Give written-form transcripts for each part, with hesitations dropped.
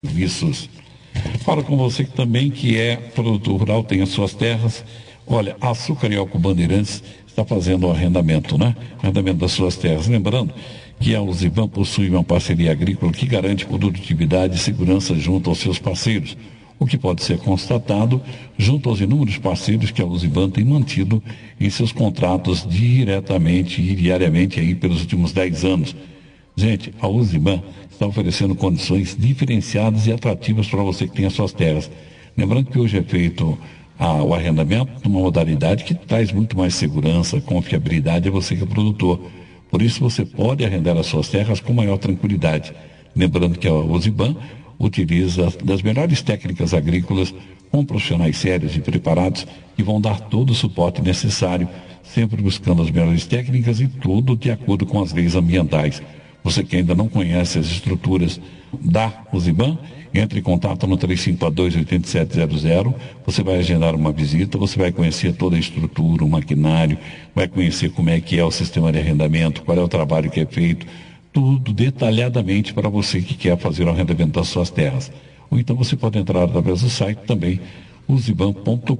serviços. Falo com você que também que é produtor rural, tem as suas terras. Olha, a Açúcar e Álcool Bandeirantes está fazendo o arrendamento, né? Arrendamento das suas terras. Lembrando que a Uziban possui uma parceria agrícola que garante produtividade e segurança junto aos seus parceiros, o que pode ser constatado junto aos inúmeros parceiros que a Uziban tem mantido em seus contratos diretamente e diariamente aí pelos últimos 10 anos. Gente, a Uziban está oferecendo condições diferenciadas e atrativas para você que tem as suas terras. Lembrando que hoje é feito o arrendamento numa modalidade que traz muito mais segurança, confiabilidade a você que é produtor. Por isso você pode arrendar as suas terras com maior tranquilidade. Lembrando que a Uziban utiliza das melhores técnicas agrícolas com profissionais sérios e preparados que vão dar todo o suporte necessário, sempre buscando as melhores técnicas e tudo de acordo com as leis ambientais. Você que ainda não conhece as estruturas da Uziban, entre em contato no 3542-8700, você vai agendar uma visita, você vai conhecer toda a estrutura, o maquinário, vai conhecer como é que é o sistema de arrendamento, qual é o trabalho que é feito, tudo detalhadamente para você que quer fazer o arrendamento das suas terras. Ou então você pode entrar através do site também, uziban.com.br.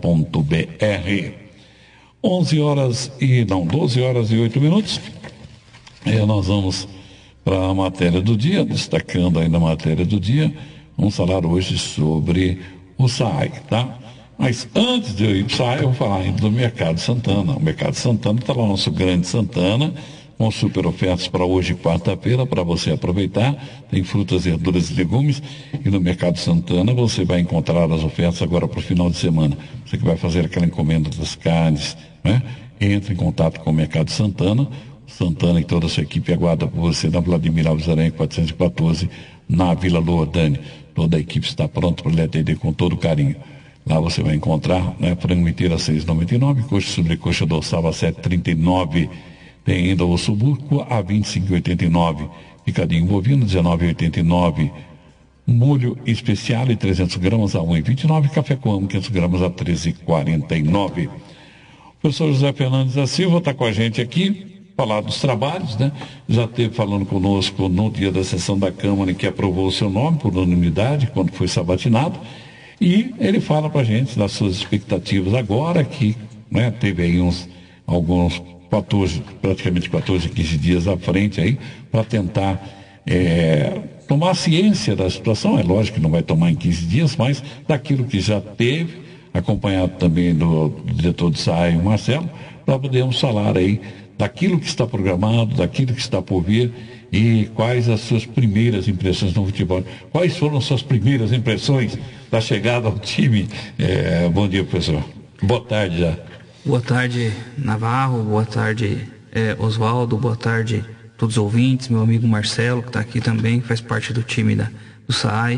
12 horas e 8 minutos. Nós vamos para a matéria do dia, destacando aí na matéria do dia, vamos falar hoje sobre o SAAI, tá? Mas antes de eu ir para o SAAI, eu vou falar ainda do Mercado Santana. O Mercado Santana está lá no nosso Grande Santana, com super ofertas para hoje, quarta-feira, para você aproveitar. Tem frutas, verduras e legumes. E no Mercado Santana você vai encontrar as ofertas agora para o final de semana. Você que vai fazer aquela encomenda das carnes, né? Entre em contato com o Mercado Santana. Santana e toda a sua equipe aguarda por você na Vladimir Alves Aranha 414, na Vila Lordânia. Toda a equipe está pronta para lhe atender com todo carinho. Lá você vai encontrar, né, frango inteiro a R$ 6,99, coxa sobrecoxa dorsal a R$ 7,39. Tem ainda osso burco a R$ 25,89, picadinho bovino R$ 19,89, molho especial de 300 gramas a R$ 1,29, café com amo 500 gramas a R$ 13,49. O professor José Fernandes da Silva está com a gente aqui, falar dos trabalhos, né? Já esteve falando conosco no dia da sessão da Câmara que aprovou o seu nome por unanimidade, quando foi sabatinado, e ele fala para a gente das suas expectativas agora, que, né, teve aí alguns 14, praticamente 14, 15 dias à frente aí, para tentar tomar ciência da situação. É lógico que não vai tomar em 15 dias, mas daquilo que já teve, acompanhado também do diretor do SAAI, Marcelo, para podermos falar aí daquilo que está programado, daquilo que está por vir e quais as suas primeiras impressões no futebol. Quais foram as suas primeiras impressões da chegada ao time? Bom dia, professor. Boa tarde já. Boa tarde, Navarro. Boa tarde, Oswaldo. Boa tarde a todos os ouvintes. Meu amigo Marcelo, que está aqui também, faz parte do time do SAAI.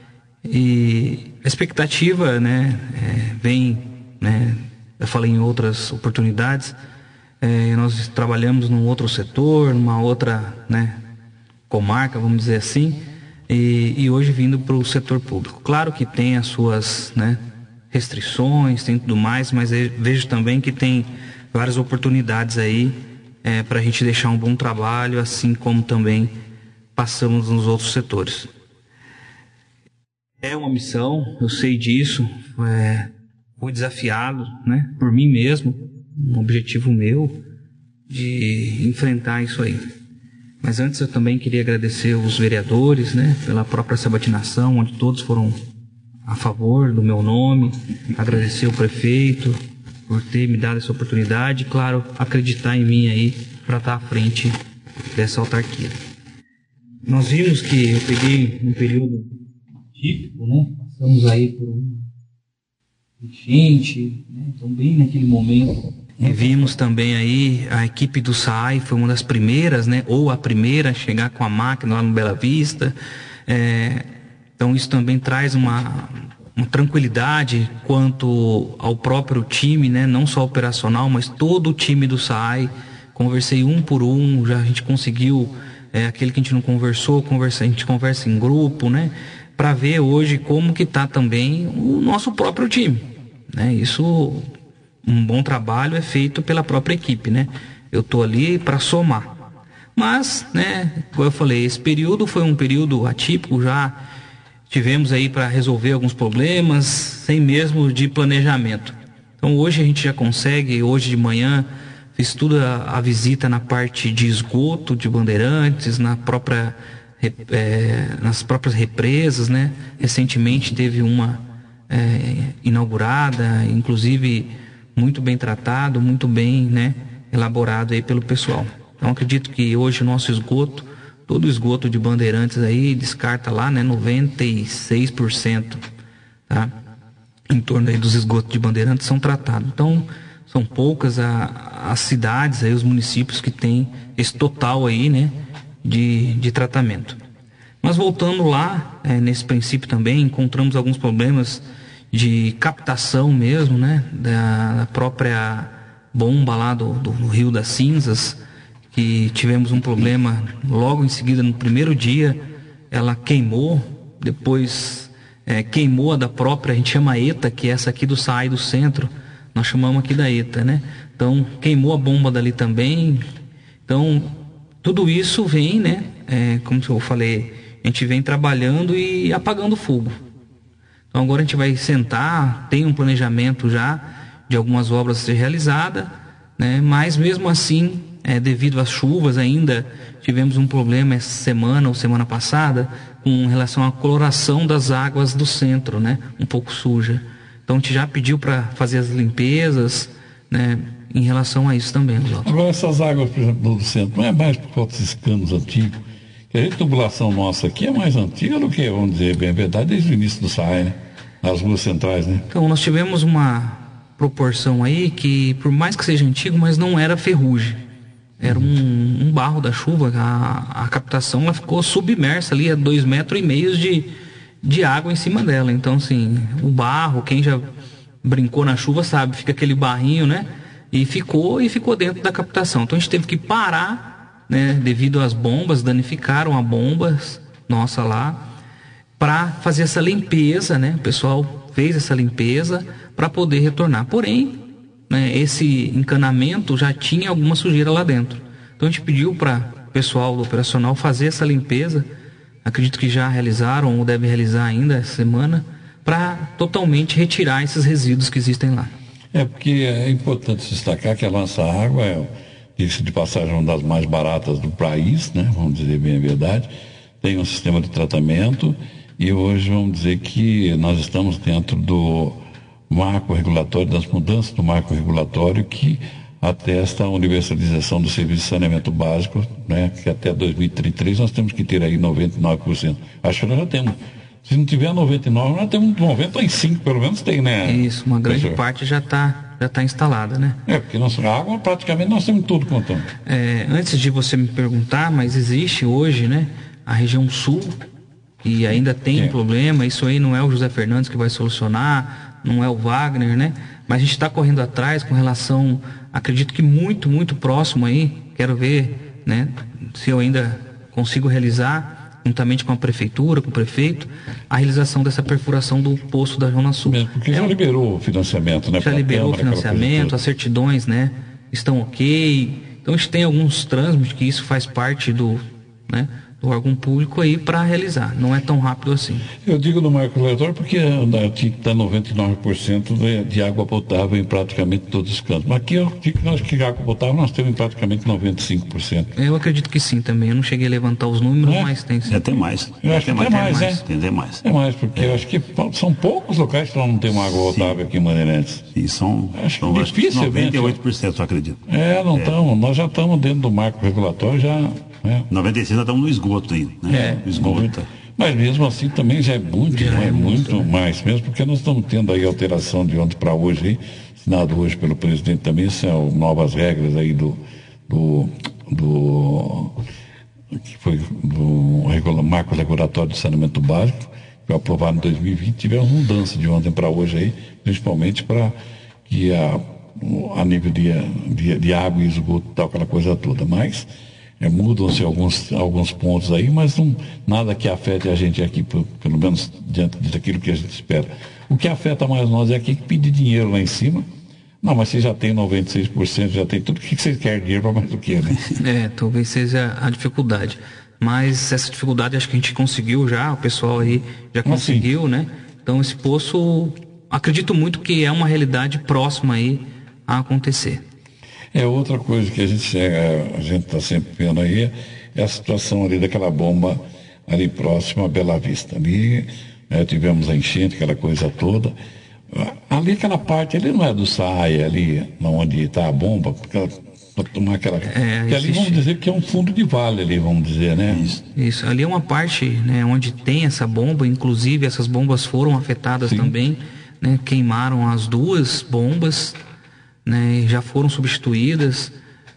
E a expectativa, né, vem, né, eu falei em outras oportunidades, nós trabalhamos num outro setor, numa outra, né, comarca, vamos dizer assim, e hoje vindo para o setor público. Claro que tem as suas, né, restrições, tem tudo mais, mas eu vejo também que tem várias oportunidades aí para a gente deixar um bom trabalho, assim como também passamos nos outros setores. É uma missão, eu sei disso, fui desafiado, né, por mim mesmo, um objetivo meu de enfrentar isso aí. Mas antes eu também queria agradecer os vereadores, né, pela própria sabatinação, onde todos foram a favor do meu nome, agradecer o prefeito por ter me dado essa oportunidade e, claro, acreditar em mim aí para estar à frente dessa autarquia. Nós vimos que eu peguei um período típico, né, passamos aí por uma enchente, né, então bem naquele momento. E vimos também aí a equipe do SAAI foi uma das primeiras, né, ou a primeira a chegar com a máquina lá no Bela Vista. Então isso também traz uma tranquilidade quanto ao próprio time, né, não só operacional, mas todo o time do SAAI. Conversei um por um, já a gente conseguiu, aquele que a gente não conversou, a gente conversa em grupo, né, para ver hoje como que está também o nosso próprio time, né. Isso, um bom trabalho é feito pela própria equipe, né? Eu estou ali para somar. Mas, né, como eu falei, esse período foi um período atípico já. tivemos aí para resolver alguns problemas, sem mesmo de planejamento. Então hoje a gente já consegue, hoje de manhã, fiz toda a visita na parte de esgoto de Bandeirantes, nas próprias represas, né? Recentemente teve uma inaugurada, inclusive muito bem tratado, muito bem, né, elaborado aí pelo pessoal. Então acredito que hoje o nosso esgoto, todo o esgoto de Bandeirantes aí descarta lá, né, 96%, tá? Em torno aí dos esgotos de Bandeirantes são tratados. Então são poucas as cidades aí, os municípios que têm esse total aí, né, de tratamento. Mas voltando lá, nesse princípio também encontramos alguns problemas de captação mesmo, né, da própria bomba lá do Rio das Cinzas, que tivemos um problema logo em seguida, no primeiro dia, ela queimou, depois queimou a da própria, a gente chama ETA, que é essa aqui do SAAI do centro, nós chamamos aqui da ETA, né? Então, queimou a bomba dali também. Então, tudo isso vem, né, como eu falei, a gente vem trabalhando e apagando fogo. Então agora a gente vai sentar, tem um planejamento já de algumas obras a ser realizada, né? Mas mesmo assim, devido às chuvas ainda, tivemos um problema essa semana ou semana passada com relação à coloração das águas do centro, né? Um pouco suja. Então a gente já pediu para fazer as limpezas, né? Em relação a isso também, Oswaldo. Agora essas águas, por exemplo, do centro, não é mais por causa desses canos antigos? A tubulação nossa aqui é mais antiga do que, vamos dizer bem a verdade, desde o início do SAAI, né? Nas ruas centrais, né? Então, nós tivemos uma proporção aí que, por mais que seja antigo, mas não era ferrugem. Era um barro da chuva, a captação ela ficou submersa ali a 2,5 metros de água em cima dela. Então, assim, o barro, quem já brincou na chuva sabe, fica aquele barrinho, né? E ficou dentro da captação. Então, a gente teve que parar, né? Devido às bombas, danificaram a bombas nossa lá, para fazer essa limpeza, né? O pessoal fez essa limpeza para poder retornar. Porém, né, esse encanamento já tinha alguma sujeira lá dentro. Então a gente pediu para o pessoal do operacional fazer essa limpeza. Acredito que já realizaram ou devem realizar ainda essa semana, para totalmente retirar esses resíduos que existem lá. Porque é importante destacar que a nossa água diga-se de passagem, uma das mais baratas do país, né? Vamos dizer bem a verdade. Tem um sistema de tratamento. E hoje vamos dizer que nós estamos dentro do marco regulatório, das mudanças do marco regulatório que atesta a universalização do serviço de saneamento básico, né? Que até 2033 nós temos que ter aí 99%. Acho que nós já temos. Se não tiver 99%, nós temos 95%, pelo menos tem, né? Isso, uma grande parte já tá instalada, né? Porque nossa água praticamente nós temos tudo contando. Antes de você me perguntar, mas existe hoje, né, a região sul, e ainda tem um problema. Isso aí não é o José Fernandes que vai solucionar, não é o Wagner, né? Mas a gente está correndo atrás com relação, acredito que muito, muito próximo aí. Quero ver, né, se eu ainda consigo realizar, juntamente com a prefeitura, com o prefeito, a realização dessa perfuração do poço da Zona Sul. Mesmo porque já liberou o financiamento, né? Já liberou o financiamento, as certidões, né, estão ok. Então a gente tem alguns trâmites que isso faz parte do, né, do órgão público aí para realizar. Não é tão rápido assim. Eu digo no marco regulatório porque tinha que estar 99% de água potável em praticamente todos os cantos. Mas aqui eu digo que água potável nós temos em praticamente 95%. Eu acredito que sim também. Eu não cheguei a levantar os números, mas tem sim. Até mais. Eu acho que até mais, né? Tem mais. É mais, porque eu acho que são poucos locais que não tem uma água potável aqui em Bandeirantes. E são dificilmente. 98%, eu acredito. Não estamos. Nós já estamos dentro do marco regulatório, já... 96 nós estamos no esgoto ainda, né? Esgoto. Mas mesmo assim também já é muito, muito mais, mesmo porque nós estamos tendo aí alteração de ontem para hoje, aí, assinado hoje pelo presidente também, são novas regras aí do marco regulatório de saneamento básico, que foi aprovado em 2020, tivemos mudança de ontem para hoje aí, principalmente para que a nível de água e esgoto, tal, aquela coisa toda, mas mudam-se alguns pontos aí, mas nada que afete a gente aqui, pelo menos diante daquilo que a gente espera. O que afeta mais nós é aqui que pedir dinheiro lá em cima. Não, mas você já tem 96%, já tem tudo, o que você quer dinheiro para mais do que, né? Talvez seja a dificuldade. mas essa dificuldade acho que a gente conseguiu já, o pessoal aí já conseguiu, né? Então esse poço, acredito muito que é uma realidade próxima aí a acontecer. Outra coisa que a gente está sempre vendo aí é a situação ali daquela bomba ali próxima a Bela Vista. Ali tivemos a enchente, aquela coisa toda. Ali aquela parte ali não é do SAAI, ali onde está a bomba, para tomar aquela. Que ali vamos dizer que é um fundo de vale ali, vamos dizer, né? Isso. Ali é uma parte, né, onde tem essa bomba, inclusive essas bombas foram afetadas também, né? Queimaram as 2 bombas, né? Já foram substituídas.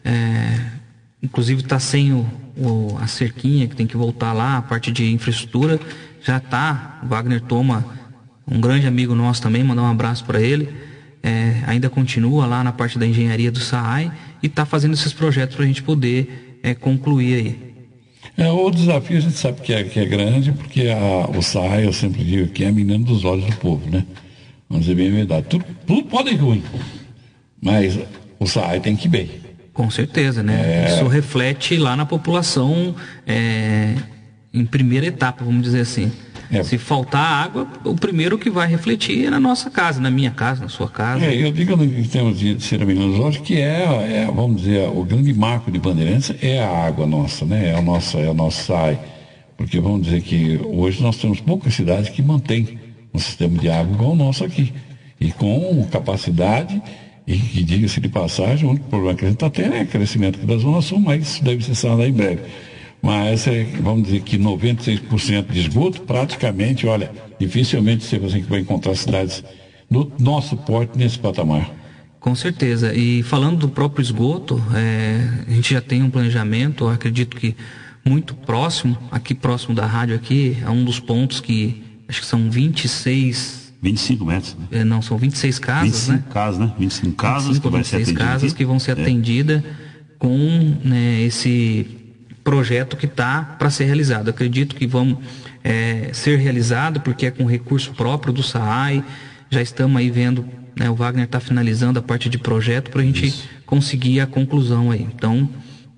Inclusive está sem a cerquinha que tem que voltar lá, a parte de infraestrutura já está. O Wagner Toma, um grande amigo nosso também, mandar um abraço para ele, ainda continua lá na parte da engenharia do SAAI e está fazendo esses projetos para a gente poder concluir aí. O desafio a gente sabe que é grande, porque o SAAI, eu sempre digo que é a menina dos olhos do povo, né? Vamos dizer bem a verdade. Tudo pode ir ruim, mas o SAAI tem que ir bem. Com certeza, né? Isso reflete lá na população em primeira etapa, vamos dizer assim. Se faltar água, o primeiro que vai refletir é na nossa casa, na minha casa, na sua casa. Eu digo em termos de ser a menina dos olhos que vamos dizer, o grande marco de Bandeirantes é a água nossa, né? É o nosso SAAI. Porque vamos dizer que hoje nós temos poucas cidades que mantêm um sistema de água igual o nosso aqui. E com capacidade. E que, diga-se de passagem, o único problema que a gente está tendo é o crescimento aqui da Zona Sul, mas isso deve ser sanado em breve. Mas vamos dizer que 96% de esgoto, praticamente, olha, dificilmente você vai encontrar cidades do nosso porte nesse patamar. Com certeza. E falando do próprio esgoto, a gente já tem um planejamento, eu acredito que muito próximo, aqui próximo da rádio aqui, é um dos pontos que acho que são 25 metros. Né? Não, são 26 casas, 25 casas, né? 25 casas que vai ser atendidas. Casas que vão ser atendidas com, né, esse projeto que está para ser realizado. Acredito que vão ser realizado porque é com recurso próprio do SAAI. Já estamos aí vendo, né, o Wagner está finalizando a parte de projeto para a gente conseguir a conclusão aí. Então,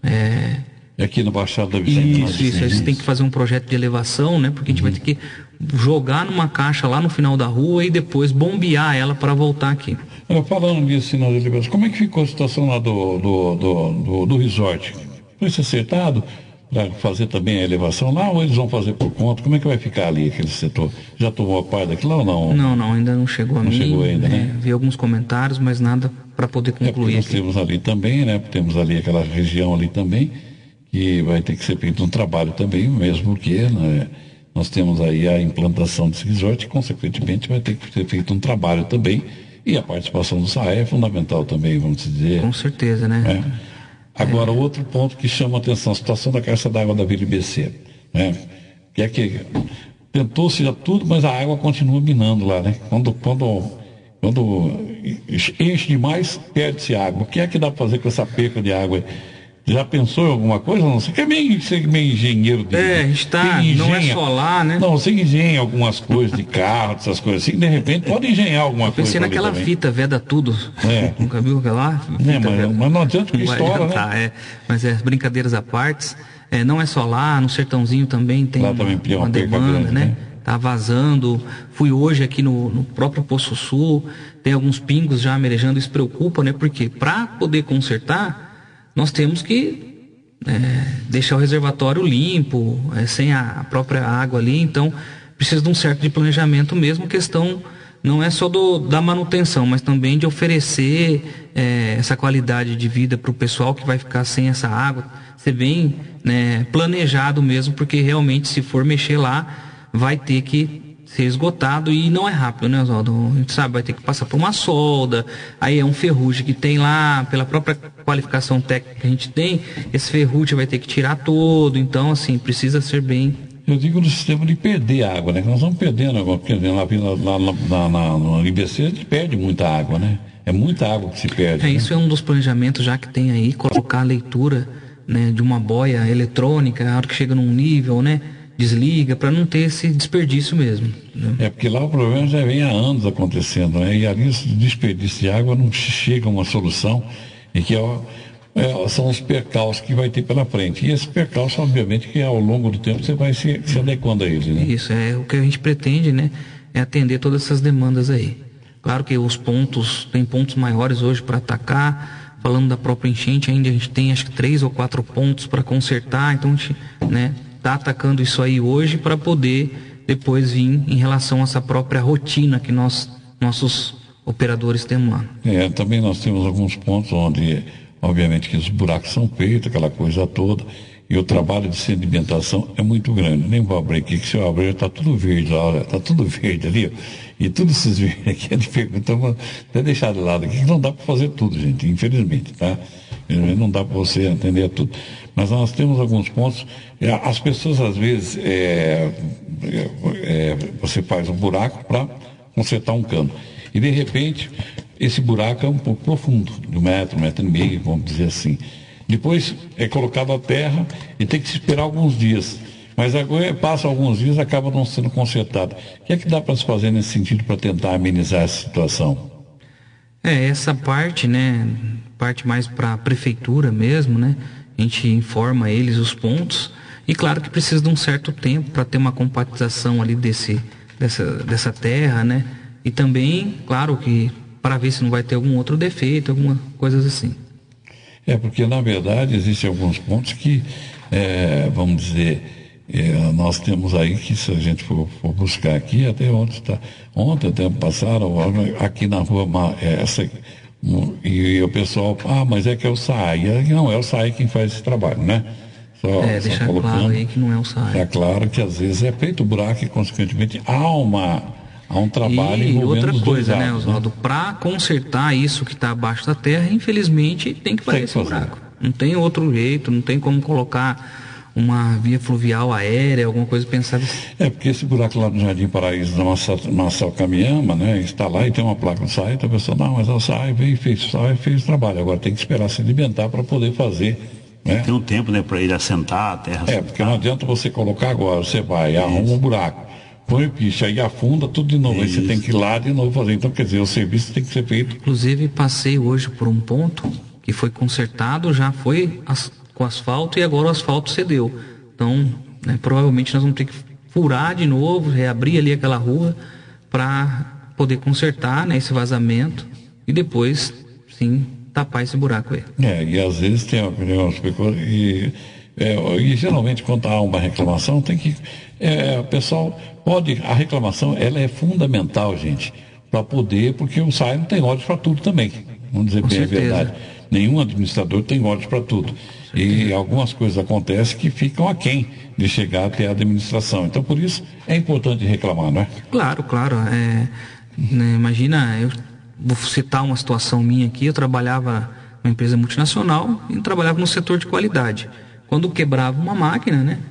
aqui no Baixada da Vicente. Isso. A gente tem que fazer um projeto de elevação, né? Porque a gente vai ter que jogar numa caixa lá no final da rua e depois bombear ela para voltar aqui. Falando nisso, como é que ficou a situação lá do resort? Foi acertado para fazer também a elevação lá ou eles vão fazer por conta? Como é que vai ficar ali aquele setor? Já tomou a parte daquilo ou não? Não, ainda não chegou a mim. Não chegou ainda, né? Vi alguns comentários, mas nada para poder concluir. Nós temos ali também, né? Temos ali aquela região ali também, que vai ter que ser feito um trabalho também, mesmo que, né, nós temos aí a implantação desse resort e, consequentemente, vai ter que ser feito um trabalho também. E a participação do SAAI é fundamental também, vamos dizer. Com certeza, né? Agora, outro ponto que chama a atenção, a situação da caixa d'água da Vila IBC, né? Que é que tentou-se já tudo, mas a água continua minando lá, né? Quando enche demais, perde-se água. O que é que dá para fazer com essa perca de água? Já pensou em alguma coisa? Não sei, que é meio engenheiro. A gente está, não é só lá, né? Não, você engenha algumas coisas de carro, essas coisas assim, de repente pode engenhar alguma coisa. Pensei naquela fita, veda tudo. Nunca viu aquela? Mas não adianta que estoura, né? Mas brincadeiras à parte, não é só lá, no Sertãozinho também tem uma demanda, né? Tá vazando. Fui hoje aqui no próprio Poço Sul, tem alguns pingos já merejando, isso preocupa, né? Porque para poder consertar, nós temos que deixar o reservatório limpo, sem a própria água ali, então precisa de um certo de planejamento mesmo, questão não é só da manutenção, mas também de oferecer essa qualidade de vida para o pessoal que vai ficar sem essa água, ser bem, né, planejado mesmo, porque realmente se for mexer lá, vai ter que ser esgotado e não é rápido, né, Oswaldo? A gente sabe, vai ter que passar por uma solda, aí é um ferrugem que tem lá, pela própria qualificação técnica que a gente tem, esse ferrugem vai ter que tirar todo, então, assim, precisa ser bem... Eu digo no sistema de perder água, né? Que nós vamos perdendo agora, porque no IBC a gente perde muita água, né? É muita água que se perde. Isso é um dos planejamentos já que tem aí, colocar a leitura, né, de uma boia eletrônica, a hora que chega num nível, né? Desliga, para não ter esse desperdício mesmo, né? Porque lá o problema já vem há anos acontecendo, né? E ali o desperdício de água não chega a uma solução. E que são os percalços que vai ter pela frente. E esses percalços, obviamente, que ao longo do tempo você vai se adequando a eles, né? Isso, o que a gente pretende, né? É atender todas essas demandas aí. Claro que tem pontos maiores hoje para atacar. Falando da própria enchente, ainda a gente tem acho que 3 ou 4 pontos para consertar. Então a gente, né, tá atacando isso aí hoje para poder depois vir em relação a essa própria rotina que nossos operadores temos lá. Também nós temos alguns pontos onde, obviamente, que os buracos são feitos, aquela coisa toda, e o trabalho de sedimentação é muito grande. Nem vou abrir aqui, que se eu abrir está tudo verde, olha, está tudo verde ali, ó. E tudo esses verdes aqui é de pergunta, vou até deixar de lado aqui, que não dá para fazer tudo, gente, infelizmente, tá? Não dá para você atender a tudo. Mas nós temos alguns pontos, as pessoas às vezes, você faz um buraco para consertar um cano. E de repente, esse buraco é um pouco profundo, de 1 metro, 1,5 metros, vamos dizer assim. Depois é colocado a terra e tem que se esperar alguns dias. Mas agora passa alguns dias e acaba não sendo consertado. O que é que dá para se fazer nesse sentido para tentar amenizar essa situação? Essa parte, né? Parte mais para a prefeitura mesmo, né? A gente informa eles os pontos. E claro que precisa de um certo tempo para ter uma compactação ali dessa terra, né? E também, claro que para ver se não vai ter algum outro defeito, alguma coisa assim. Porque na verdade existem alguns pontos que, vamos dizer, nós temos aí que, se a gente for buscar aqui, até onde está, ontem até passaram, aqui na rua, e o pessoal, mas é que é o SAAI. Não, é o SAAI quem faz esse trabalho, né? Deixar claro aí que não é o SAAI. É claro que às vezes é feito o buraco e, consequentemente, há um trabalho envolvendo outra os coisa, dois né, Oswaldo? Para consertar isso que está abaixo da terra, infelizmente, tem que fazer esse buraco. Não tem outro jeito, não tem como colocar uma via fluvial aérea, alguma coisa pensada. Porque esse buraco lá no Jardim Paraíso, na Marcel Caminhama, né, está lá e tem uma placa do SAAI, então a pessoa, não, mas o SAAI veio e fez o trabalho, agora tem que esperar sedimentar para poder fazer. Né? Tem um tempo, né, para ele assentar a terra. Porque não adianta você colocar agora, você vai, arruma um buraco, põe o piche, aí afunda tudo de novo, aí você tem que ir lá de novo fazer. Então, quer dizer, o serviço tem que ser feito. Inclusive, passei hoje por um ponto que foi consertado, já foi com asfalto e agora o asfalto cedeu. Então, né, provavelmente nós vamos ter que furar de novo, reabrir ali aquela rua para poder consertar, né, esse vazamento e depois, sim, tapar esse buraco aí. E às vezes tem algumas coisas e geralmente quando há uma reclamação tem que o pessoal a reclamação ela é fundamental, gente, para poder, porque o SAAI não tem olhos para tudo também, vamos dizer bem a verdade. Nenhum administrador tem olhos para tudo. E algumas coisas acontecem que ficam aquém de chegar até a administração. Então, por isso, é importante reclamar, não é? Claro. Né, imagina, eu vou citar uma situação minha aqui, eu trabalhava numa empresa multinacional e trabalhava no setor de qualidade. Quando quebrava uma máquina, né,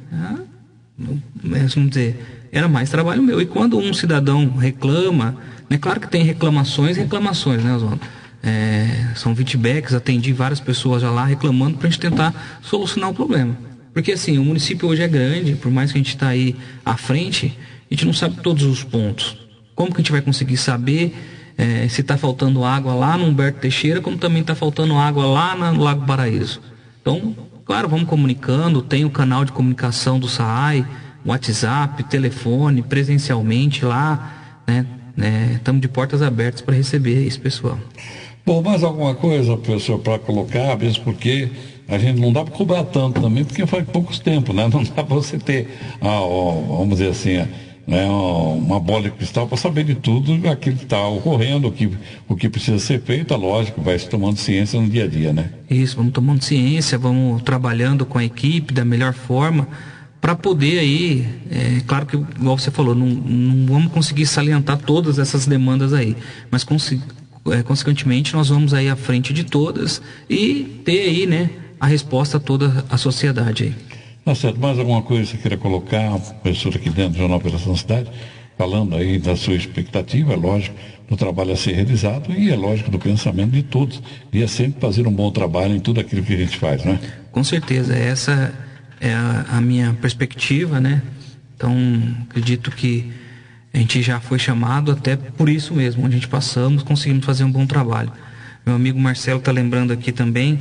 vamos dizer, era mais trabalho meu. E quando um cidadão reclama, né, claro que tem reclamações, né, Oswaldo? São feedbacks, atendi várias pessoas já lá reclamando para a gente tentar solucionar o problema. Porque assim, o município hoje é grande, por mais que a gente está aí à frente, a gente não sabe todos os pontos. Como que a gente vai conseguir saber se está faltando água lá no Humberto Teixeira, como também está faltando água lá no Lago Paraíso? Então, claro, vamos comunicando, tem o canal de comunicação do SAAI, WhatsApp, telefone, presencialmente lá, né? Estamos de portas abertas para receber esse pessoal. Bom, mais alguma coisa, professor, para colocar, mesmo porque a gente não dá para cobrar tanto também, porque faz poucos tempos, né? Não dá para você ter, vamos dizer assim, uma bola de cristal para saber de tudo aquilo que está ocorrendo, o que precisa ser feito, lógico, vai se tomando ciência no dia a dia, né? Isso, vamos tomando ciência, vamos trabalhando com a equipe da melhor forma, para poder aí, claro que, igual você falou, não vamos conseguir salientar todas essas demandas aí, mas consequentemente nós vamos aí à frente de todas e ter aí, né, a resposta a toda a sociedade aí. Tá certo, mais alguma coisa que você queira colocar, professor, aqui dentro do Jornal Operação Cidade, falando aí da sua expectativa, é lógico, do trabalho a ser realizado e é lógico do pensamento de todos, e é sempre fazer um bom trabalho em tudo aquilo que a gente faz, né? Com certeza, essa é a minha perspectiva, né? Então, acredito que a gente já foi chamado até por isso mesmo, onde a gente passamos, conseguimos fazer um bom trabalho. Meu amigo Marcelo está lembrando aqui também,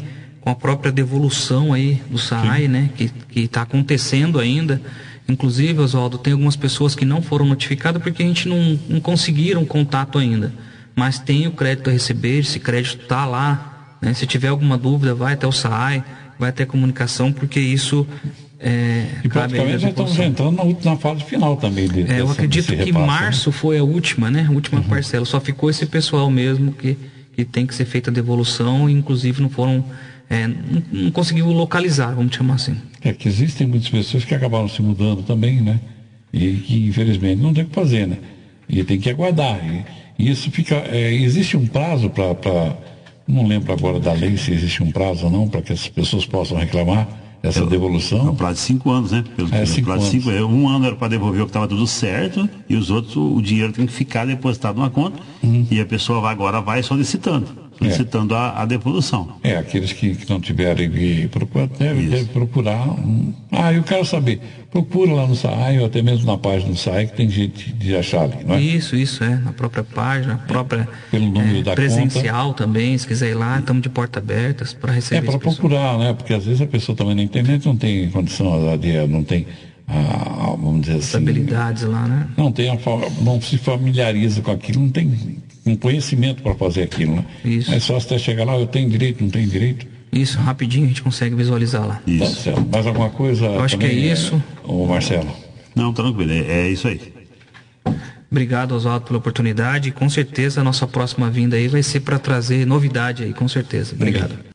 com a própria devolução aí do SAAI, né? Que está acontecendo ainda. Inclusive, Oswaldo, tem algumas pessoas que não foram notificadas porque a gente não conseguiram contato ainda. Mas tem o crédito a receber, esse crédito está lá, né? Se tiver alguma dúvida, vai até o SAAI, vai até a comunicação, porque isso e praticamente já estamos entrando na fase final também. Eu acredito que março, né? Foi a última, né? A última parcela. Só ficou esse pessoal mesmo que tem que ser feita a devolução, e inclusive não foram... não conseguiu localizar, vamos chamar assim. Que existem muitas pessoas que acabaram se mudando também, né? E que infelizmente não tem o que fazer, né? E tem que aguardar. E isso fica... existe um prazo para... Não lembro agora da lei se existe um prazo ou não, para que as pessoas possam reclamar essa devolução. É um prazo de 5 anos, né? Pelo prazo de 5 anos. Um ano era para devolver o que estava tudo certo, e os outros, o dinheiro tem que ficar depositado numa conta, e a pessoa agora vai solicitando a devolução. Aqueles que não tiverem que procurar, devem procurar. Eu quero saber. Procura lá no SAAI, ou até mesmo na página do SAAI, que tem jeito de achar ali, não é? Isso, na própria página, própria pelo número da presencial conta. Também, se quiser ir lá, estamos de porta abertas para receber. Para procurar, né? Porque às vezes a pessoa também na internet não tem condição, não tem, vamos dizer assim... habilidades lá, né? Não se familiariza com aquilo, não tem um conhecimento para fazer aquilo, né? Isso. É só até chegar lá, eu tenho direito, não tenho direito. Isso, rapidinho a gente consegue visualizar lá. Isso. Tá certo. Mais alguma coisa? Eu acho que é isso. Ô Marcelo. Não, tranquilo, é isso aí. Obrigado, Oswaldo, pela oportunidade. Com certeza a nossa próxima vinda aí vai ser para trazer novidade aí, com certeza. Obrigado.